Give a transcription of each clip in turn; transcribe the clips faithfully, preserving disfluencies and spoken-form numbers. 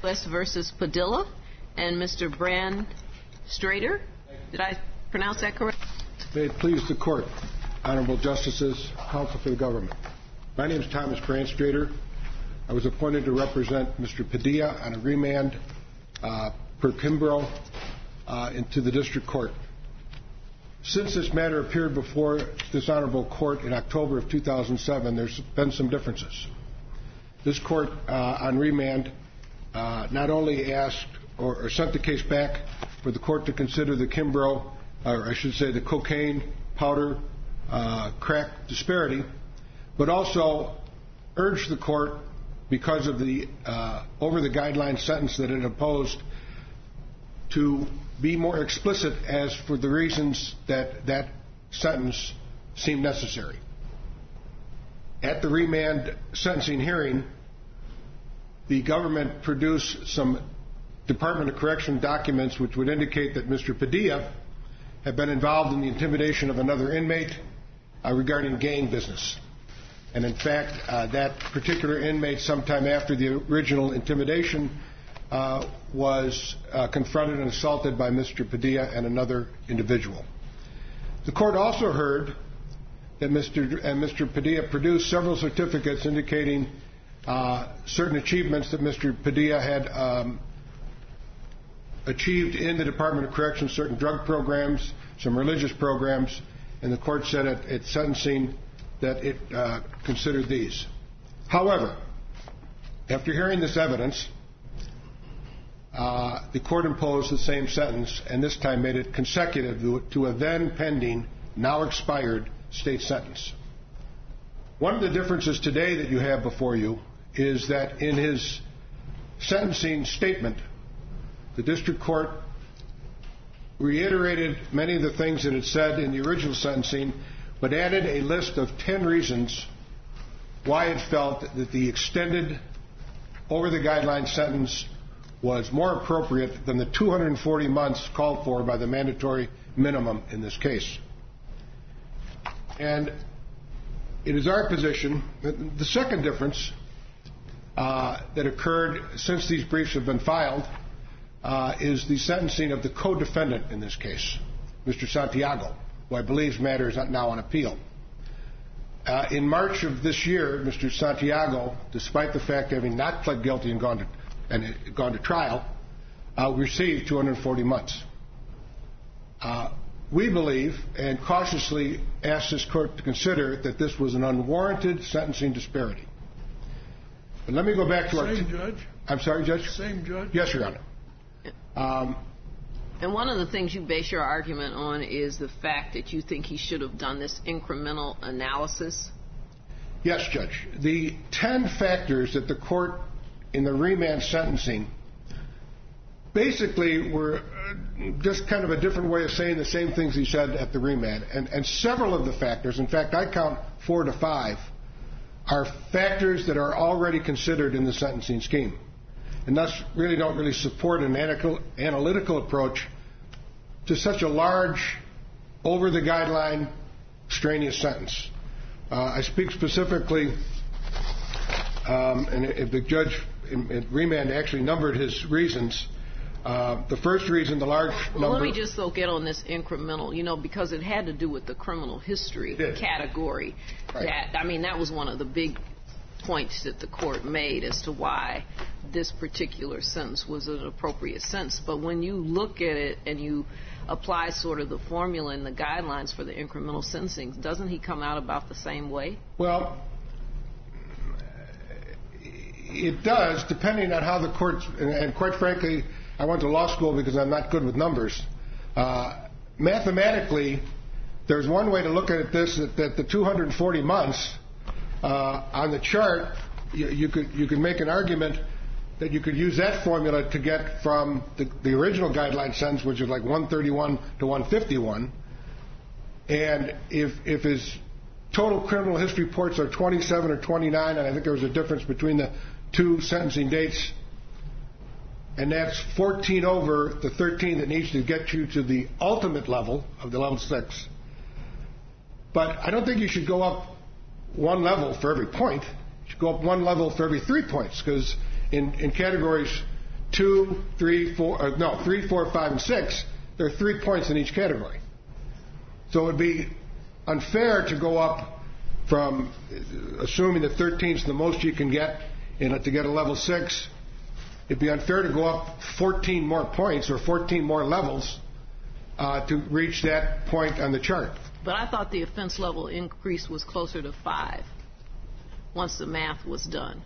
U S versus Padilla and Mister Brand Strader. Did I pronounce that correct? May it please the Court, Honorable Justices, Counsel for the Government. My name is Thomas Brand Strader. I was appointed to represent Mister Padilla on a remand uh, per Kimbrough uh, into the District Court. Since this matter appeared before this Honorable Court in October of two thousand seven, there's been some differences. This Court uh, on remand uh, not only asked or, or sent the case back for the Court to consider the Kimbrough, or I should say the cocaine, powder, uh, crack disparity, but also urged the Court, because of the uh, over-the-guideline sentence that it imposed, to be more explicit as for the reasons that that sentence seemed necessary. At the remand sentencing hearing, the government produced some Department of Correction documents which would indicate that Mister Padilla had been involved in the intimidation of another inmate uh, regarding gang business. And in fact, uh, that particular inmate, sometime after the original intimidation, uh, was uh, confronted and assaulted by Mister Padilla and another individual. The Court also heard that Mister and Mister Padilla produced several certificates indicating uh, certain achievements that Mister Padilla had um, achieved in the Department of Corrections, certain drug programs, some religious programs, and the Court said at, at sentencing that it uh, considered these. However, after hearing this evidence, uh, the Court imposed the same sentence, and this time made it consecutive to a then pending, now expired state sentence. One of the differences today that you have before you is that in his sentencing statement, the District Court reiterated many of the things that it said in the original sentencing, but added a list of ten reasons why it felt that the extended over-the-guideline sentence was more appropriate than the two hundred forty months called for by the mandatory minimum in this case. And it is our position that the second difference uh, that occurred since these briefs have been filed uh, is the sentencing of the co-defendant in this case, Mister Santiago, who I believe matter is now on appeal. Uh, in March of this year, Mister Santiago, despite the fact of having not pled guilty and gone to, and gone to trial, uh, received two hundred forty months. Uh, we believe and cautiously ask this Court to consider that this was an unwarranted sentencing disparity. But let me go back to our... Same judge? I'm sorry, Judge? Same judge? Yes, Your Honor. Um, And one of the things you base your argument on is the fact that you think he should have done this incremental analysis? Yes, Judge. The ten factors that the Court in the remand sentencing basically were just kind of a different way of saying the same things he said at the remand. And, and several of the factors, in fact, I count four to five, are factors that are already considered in the sentencing scheme, and thus really don't really support an analytical, analytical approach to such a large, over-the-guideline, strenuous sentence. Uh, I speak specifically, um, and if the judge in, in remand actually numbered his reasons. Uh, the first reason, the large well, number... Let me just though get on this incremental, you know, because it had to do with the criminal history category. Right. That I mean, that was one of the big points that the Court made as to why this particular sentence was an appropriate sentence. But when you look at it and you apply sort of the formula and the guidelines for the incremental sentencing, doesn't he come out about the same way? Well, it does, depending on how the Court, and, and quite frankly, I went to law school because I'm not good with numbers. Uh, mathematically, there's one way to look at this, that, that the two hundred forty months uh, on the chart, you, you could you could make an argument that you could use that formula to get from the, the original guideline sentence, which is like one thirty-one to one fifty-one, and if if his total criminal history reports are twenty-seven or twenty-nine, and I think there was a difference between the two sentencing dates, and that's fourteen over the thirteen that needs to get you to the ultimate level of the level six. But I don't think you should go up one level for every point. You should go up one level for every three points, because in, in categories two, three, four, uh, no, three, four, five, and six, there are three points in each category. So it would be unfair to go up from, assuming that thirteen is the most you can get in, to get a level six. It'd be unfair to go up fourteen more points or fourteen more levels uh, to reach that point on the chart. But I thought the offense level increase was closer to five once the math was done.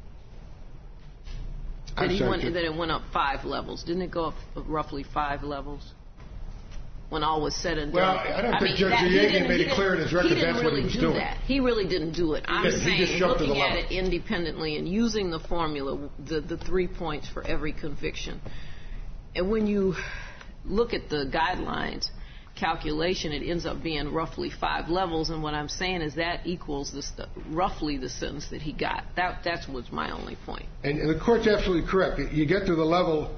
That, he went, that it went up five levels. Didn't it go up roughly five levels when all was said and done? Well, I don't I think mean, Judge Yegan made it clear in his record that's what he was doing. That. He really didn't do it. I'm he saying, looking at level. it independently and using the formula, the, the three points for every conviction. And when you look at the guidelines calculation, it ends up being roughly five levels, and what I'm saying is that equals this, the, roughly the sentence that he got. That that was my only point. And, and the court's absolutely correct. You get to the level,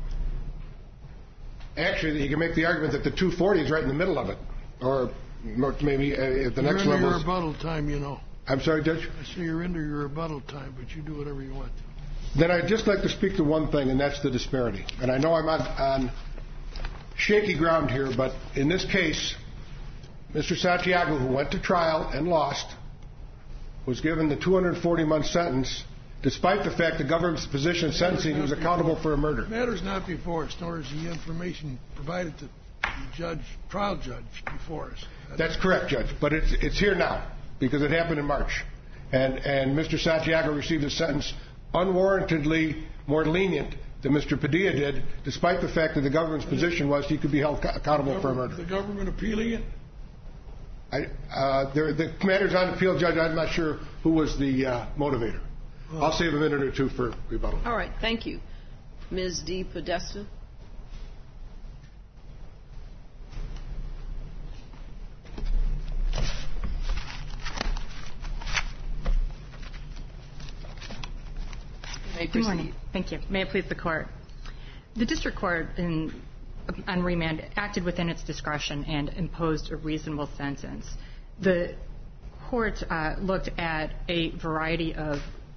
actually, you can make the argument that the two forty is right in the middle of it, or maybe uh, at the you're next level. level. Your rebuttal time, you know. I'm sorry, Judge? I say you're into your rebuttal time, but you do whatever you want to. Then I'd just like to speak to one thing, and that's the disparity. And I know I'm on, on shaky ground here, but in this case, Mister Santiago, who went to trial and lost, was given the two hundred forty month sentence, despite the fact the government's position sentencing he was accountable for a murder. The matter's not before us, nor is the information provided to the judge, trial judge before us. That's, That's correct, Judge, but it's it's here now because it happened in March, and and Mister Santiago received a sentence unwarrantedly more lenient than Mister Padilla did, despite the fact that the government's position was he could be held accountable for a murder. The government appealing it? I, uh, there, the matter's on appeal, Judge. I'm not sure who was the uh, motivator. Well, I'll save a minute or two for rebuttal. All right, thank you. Miz D. Podesta. Good morning. Thank you. May it please the Court. The District Court in, on remand acted within its discretion and imposed a reasonable sentence. The Court uh, looked at a variety of,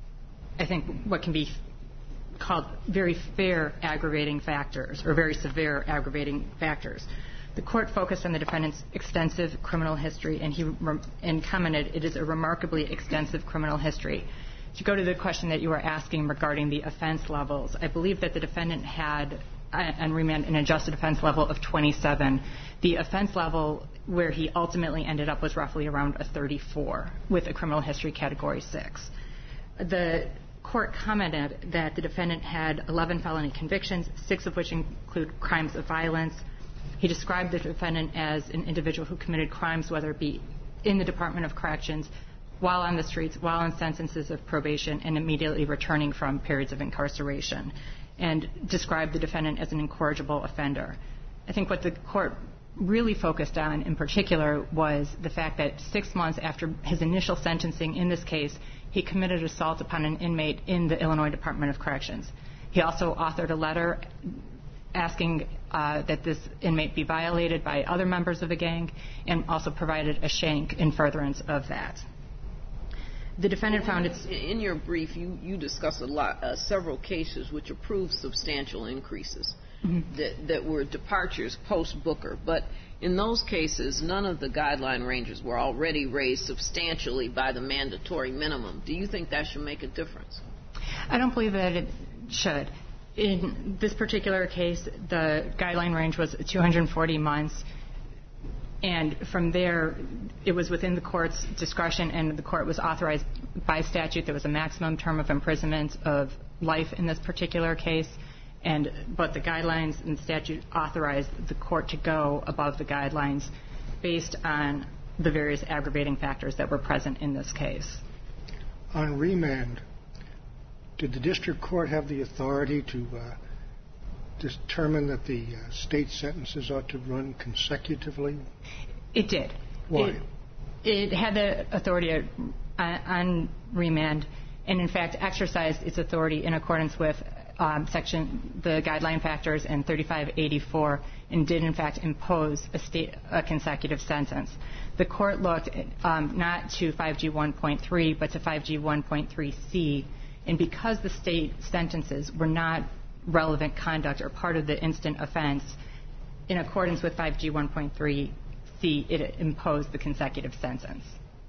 I think, what can be called very fair aggravating factors or very severe aggravating factors. The Court focused on the defendant's extensive criminal history, and he re- and commented it is a remarkably extensive criminal history. To go to the question that you were asking regarding the offense levels, I believe that the defendant had on remand an adjusted offense level of twenty-seven. The offense level where he ultimately ended up was roughly around a thirty-four with a criminal history category six. The Court commented that the defendant had eleven felony convictions, six of which include crimes of violence. He described the defendant as an individual who committed crimes, whether it be in the Department of Corrections, while on the streets, while on sentences of probation, and immediately returning from periods of incarceration, and described the defendant as an incorrigible offender. I think what the Court really focused on in particular was the fact that six months after his initial sentencing in this case, he committed assault upon an inmate in the Illinois Department of Corrections. He also authored a letter asking uh, that this inmate be violated by other members of the gang, and also provided a shank in furtherance of that. The defendant found it's... In your brief, you, you discuss a lot, uh, several cases which approved substantial increases mm-hmm. that, that were departures post-Booker. But in those cases, none of the guideline ranges were already raised substantially by the mandatory minimum. Do you think that should make a difference? I don't believe that it should. In this particular case, the guideline range was two hundred forty months. And from there, it was within the Court's discretion, and the Court was authorized by statute. There was a maximum term of imprisonment of life in this particular case, and but the guidelines and statute authorized the Court to go above the guidelines based on the various aggravating factors that were present in this case. On remand, did the District Court have the authority to uh, determine that the uh, state sentences ought to run consecutively? It did. Why? It, it had the authority on, on remand, and in fact exercised its authority in accordance with um, section the guideline factors and thirty-five eighty-four, and did in fact impose a state a consecutive sentence. The Court looked at, um, not to five G one point three but to five G one point three C, and because the state sentences were not relevant conduct or part of the instant offense, in accordance with five G one point three C, it imposed the consecutive sentence,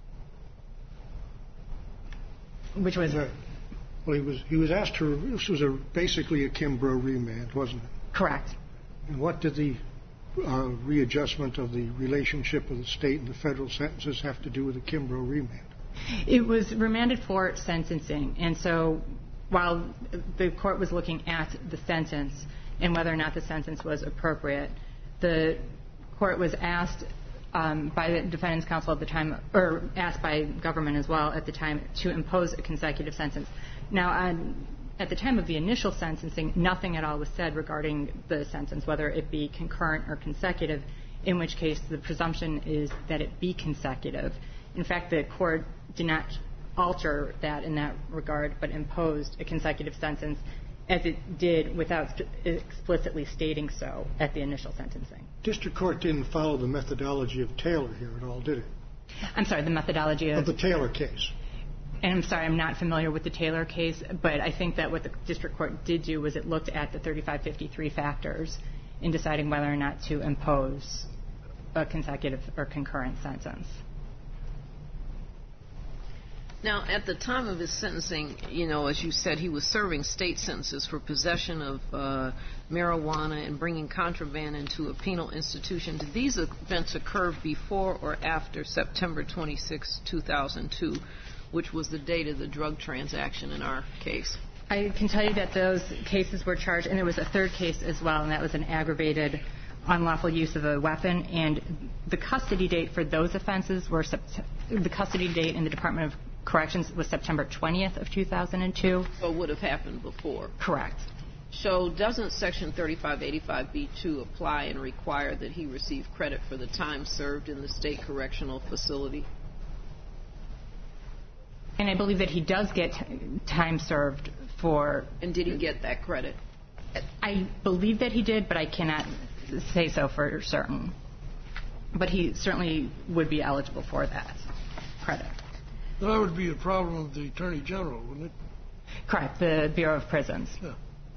which was... Well, he was he was asked to. This was a basically a Kimbrough remand, wasn't it? Correct. And what did the uh, readjustment of the relationship of the state and the federal sentences have to do with the Kimbrough remand? It was remanded for sentencing, and so while the court was looking at the sentence and whether or not the sentence was appropriate, the court was asked um, by the defendant's counsel at the time, or asked by government as well at the time, to impose a consecutive sentence. Now, on, at the time of the initial sentencing, nothing at all was said regarding the sentence, whether it be concurrent or consecutive, in which case the presumption is that it be consecutive. In fact, the court did not alter that in that regard, but imposed a consecutive sentence as it did without st- explicitly stating so at the initial sentencing. District Court didn't follow the methodology of Taylor here at all, did it? I'm sorry, the methodology of... Of the Taylor case. And I'm sorry, I'm not familiar with the Taylor case, but I think that what the district court did do was it looked at the thirty-five fifty-three factors in deciding whether or not to impose a consecutive or concurrent sentence. Now, at the time of his sentencing, you know, as you said, he was serving state sentences for possession of uh, marijuana and bringing contraband into a penal institution. Did these events occur before or after September twenty-sixth, two thousand two, which was the date of the drug transaction in our case? I can tell you that those cases were charged, and there was a third case as well, and that was an aggravated unlawful use of a weapon. And the custody date for those offenses were sept- the custody date in the Department of Corrections was September twentieth of two thousand two. So it would have happened before. Correct. So doesn't Section thirty-five eighty-five B two apply and require that he receive credit for the time served in the state correctional facility? And I believe that he does get time served for... And did he get that credit? I believe that he did, but I cannot say so for certain. But he certainly would be eligible for that credit. That would be a problem of the Attorney General, wouldn't it? Correct, the Bureau of Prisons. Yeah.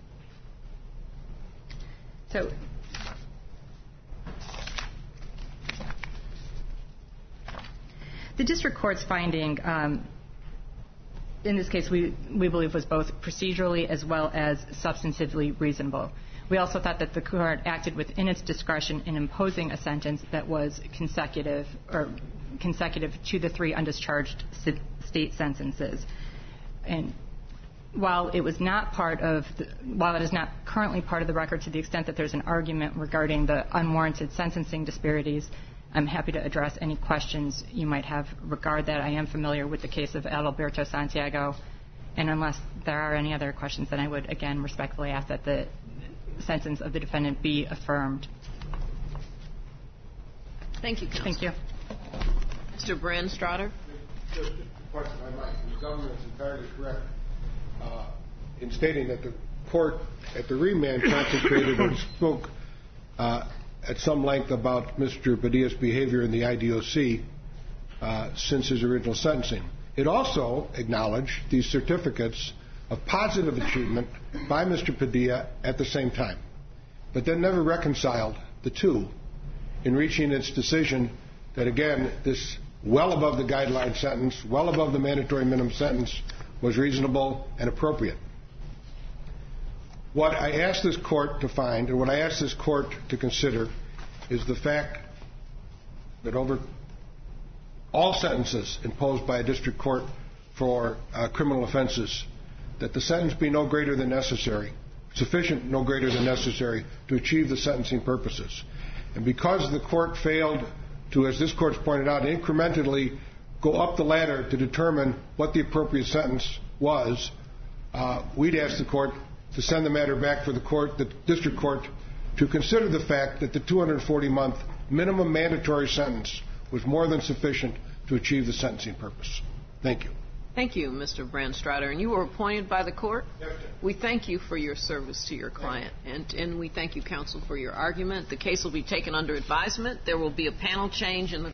So... The district court's finding... Um, in this case, we, we believe was both procedurally as well as substantively reasonable. We also thought that the court acted within its discretion in imposing a sentence that was consecutive or consecutive to the three undischarged state sentences. And while it was not part of, the, while it is not currently part of the record to the extent that there's an argument regarding the unwarranted sentencing disparities, I'm happy to address any questions you might have regarding that. I am familiar with the case of Adalberto Santiago, and unless there are any other questions, then I would again respectfully ask that the sentence of the defendant be affirmed. Thank you, counsel. Thank you. Mister Branstrader. Just a question I might. The government is entirely correct uh, in stating that the court at the remand concentrated and spoke uh, at some length about Mister Padilla's behavior in the I D O C uh, since his original sentencing. It also acknowledged these certificates of positive achievement by Mister Padilla at the same time, but then never reconciled the two in reaching its decision that, again, this well above the guideline sentence, well above the mandatory minimum sentence, was reasonable and appropriate. What I asked this court to find, and what I asked this court to consider, is the fact that over all sentences imposed by a district court for uh, criminal offenses, that the sentence be no greater than necessary, sufficient no greater than necessary to achieve the sentencing purposes. And because the court failed to, as this court's pointed out, incrementally go up the ladder to determine what the appropriate sentence was, uh, we'd ask the court to send the matter back for the court, the district court, to consider the fact that the two hundred forty month minimum mandatory sentence was more than sufficient to achieve the sentencing purpose. Thank you. Thank you, Mister Branstrader. And you were appointed by the court? Yes, we thank you for your service to your client. And, and we thank you, counsel, for your argument. The case will be taken under advisement. There will be a panel change in the